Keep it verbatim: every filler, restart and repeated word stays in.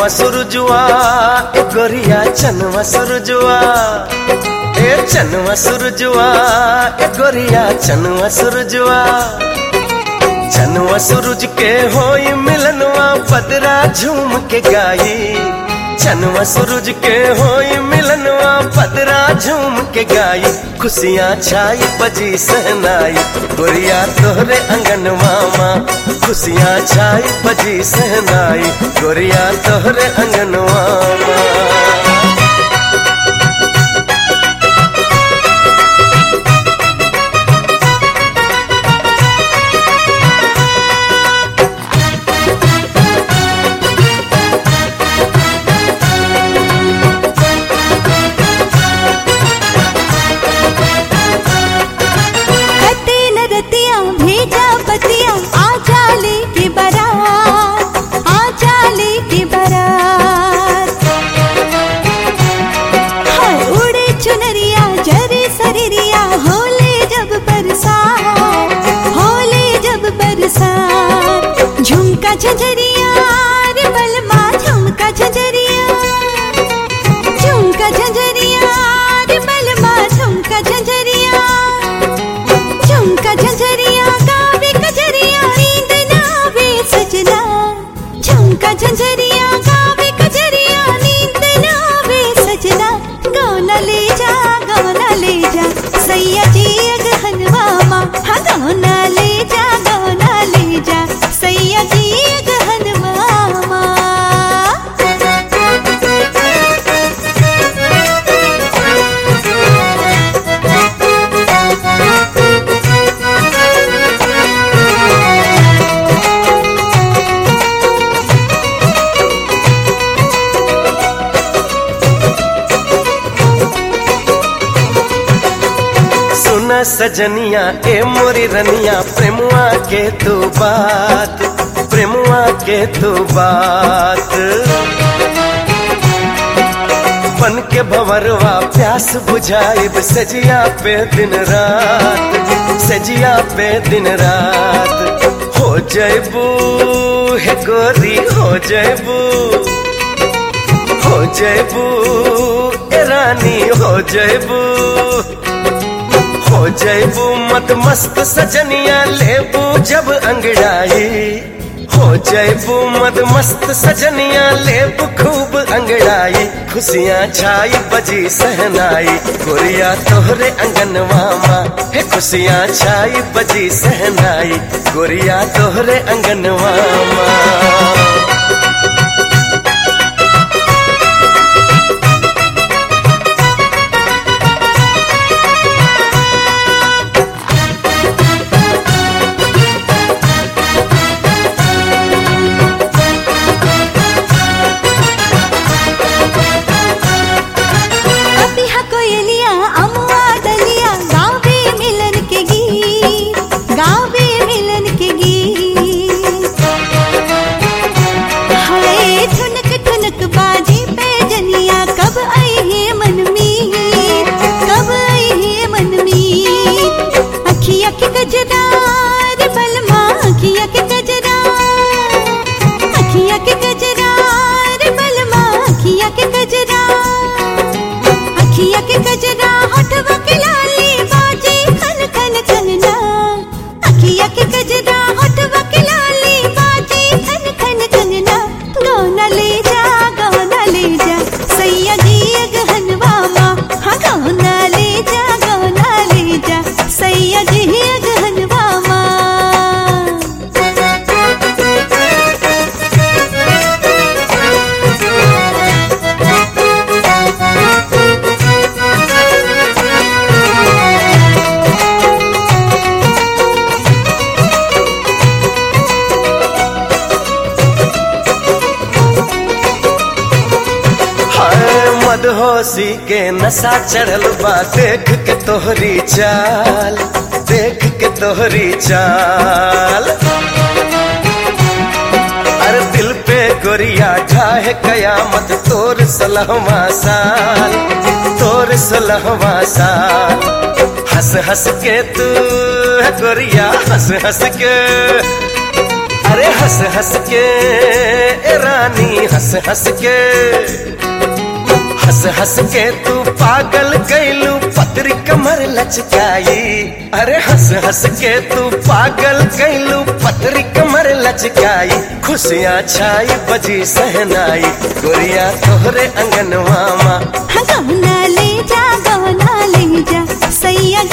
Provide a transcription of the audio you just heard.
सुरजुआ ए गोरिया चनवा सुरजुआ, ए चनवा सुरजुआ ए गोरिया चनवा सुरजुआ। चनवा सूरज के होई मिलनवा बदरा झूम के गाई, चनवा सूरज के होई मिलनवा बदरा झूम के गाई। खुशियाँ छाई बजी सहनाई गोरिया तोहरे अंगनवा माँ, खुशियाँ छाई बजी सहनाई गोरिया तोहरे अंगनवा माँ। झुमका झंझरिया रे बलमा झुमका झंझरिया, झुमका झंझरिया रे बलमा झुमका झंझरिया, झुमका झंझरिया गावे कजरिया नींद ना आवे सजना। झुमका झंझरिया गावे कजरिया नींद ना आवे सजना। गौना ले जा गौना ले जा सैया जी अगहनवा माँ, हाँ गौना ले जा गौना ले जा सैया जी गहनवा माँ। सुना सजनिया ए मोरी रनिया प्रेमुआ के तू बात, प्रेमुआ के तू बात। बन के भंवरवा प्यास बुझाइब सजिया पे दिन रात, सजिया पे दिन रात। हो जैबू हे गोरी हो जैबू, हो जैबू ए रानी हो जैबू, हो जैबू मत मस्त सजनिया लेबू जब अंगड़ाई। हो जैबू मत मस्त सजनिया लेबू खूब अंगड़ाई। खुशियाँ छाई बजी सहनाई गोरिया तोहरे अंगनवा माँ, हे खुशियाँ छाई बजी सहनाई गोरिया तोहरे अंगनवा माँ। मदहोशी के नशा चढ़ल बा देख के तोहरी चाल, देख के तोहरी चाल। अरे दिल पे गोरिया ढाहे कयामत तोर सलहवा साल, तोर सलहवा साल। हंस हंस के तू गोरिया हंस हंस के, अरे हंस हंस के ए रानी हंस हंस के हंस हंस के तू पागल कैलू पतरी कमर लचकाई। अरे हंस हंस के तू पागल कैलू पतरी कमर लचकाई। खुशियाँ छाई बजी सहनाई गोरिया तोहरे अंगनवा माँ। गौना ले जा गौना ले जा सैया